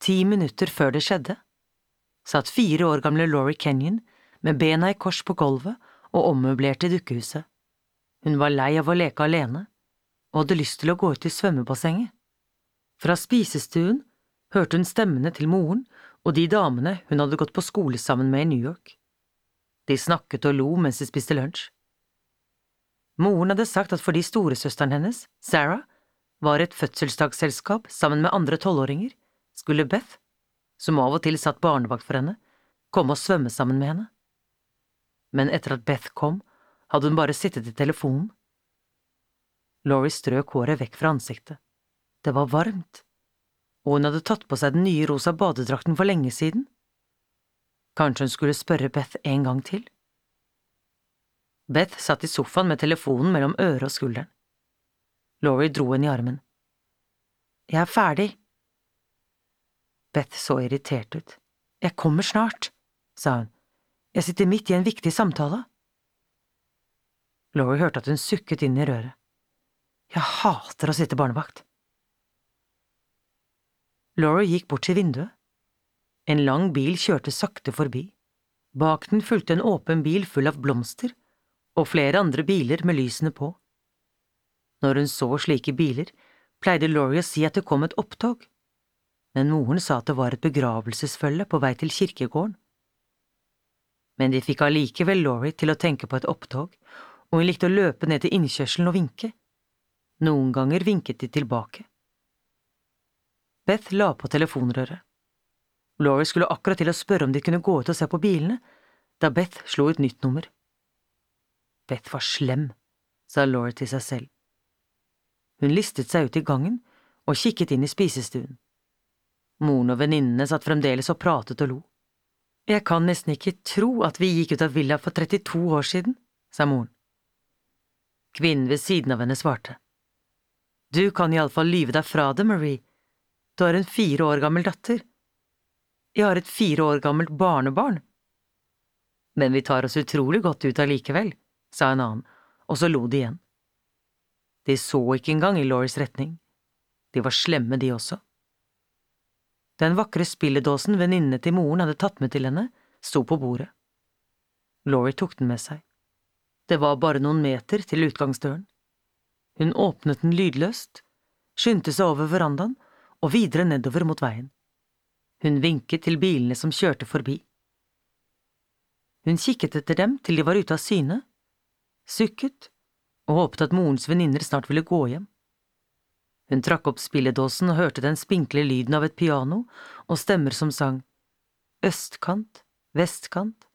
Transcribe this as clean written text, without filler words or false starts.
10 minutter før det skjedde, satt 4 år gamle Laurie Kenyon med bena i kors på gulvet og ommøblerte dukkehuset. Hun var lei av å leke alene, og hadde lyst til å gå ut i svømmebassenget. Fra spisestuen hørte hun stemmene til moren og de damene hun hadde gått på skole sammen med i New York. De snakket og lo mens de spiste lunsj. Moren hadde sagt at fordi storesøsteren hennes, Sarah, var et fødselsdagsselskap sammen med andre 12-åringer, skulle Beth, som av og til satt barnevakt for henne, komme og svømme sammen med henne. Men etter at Beth kom, hadde hun bare sittet i telefonen. Laurie strøk håret vekk fra ansiktet. Det var varmt, og hun hadde tatt på seg den nye rosa badedrakten for lenge siden. Kanskje hun skulle spørre Beth en gang til? Beth satt i sofaen med telefonen mellom øret og skulderen. Laurie dro henne i armen. Jeg er ferdig. Beth så irritert ut. Jeg kommer snart, sa hun. Jeg sitter midt i en viktig samtale. Laurie hørte at hun sukket inn i røret. Jeg hater å sitte barnevakt. Laurie gikk bort til vinduet. En lang bil kjørte sakte forbi. Bak den fulgte en åpen bil full av blomster, og flere andre biler med lysene på. Når hun så slike biler, pleide Laurie å si at det kom et opptog, men moren sa at det var et begravelsesfølge på vei til kirkegården. Men de fikk allikevel Laurie til å tenke på et opptog, og hun likte å løpe ned til innkjørselen og vinke. Noen ganger vinket de tilbake. Beth la på telefonrøret. Laurie skulle akkurat til å spørre om de kunne gå ut og se på bilene, da Beth slo et nytt nummer. Beth var slem, sa Laurie til seg selv. Hun listet seg ut i gangen og kikket inn i spisestuen. Moren og venninnene satt fremdeles og pratet og lo. Jeg kan nesten ikke tro at vi gikk ut av villa for 32 år siden, sa moren. Kvinnen ved siden av henne svarte. Du kan i alle fall lyve deg fra det, Marie. Du har en 4 år gammel datter. Jeg har et 4 år gammelt barnebarn. Men vi tar oss utrolig godt ut allikevel, sa en annen, og så lo de igjen. De så ikke engang i Lauries retning. De var slemme, de også. Den vakre spilledåsen venninnene til moren hadde tatt med til henne, sto på bordet. Laurie tok den med seg. Det var bare noen meter til utgangsdøren. Hun åpnet den lydløst, skyndte seg over verandaen og videre nedover mot veien. Hun vinket til bilene som kjørte forbi. Hun kikket etter dem til de var ute av syne, sukket og håpet at morens venninner snart ville gå hjem. Hun trakk opp spilledåsen og hørte den spinkle lyden av et piano og stemmer som sang «Østkant, vestkant,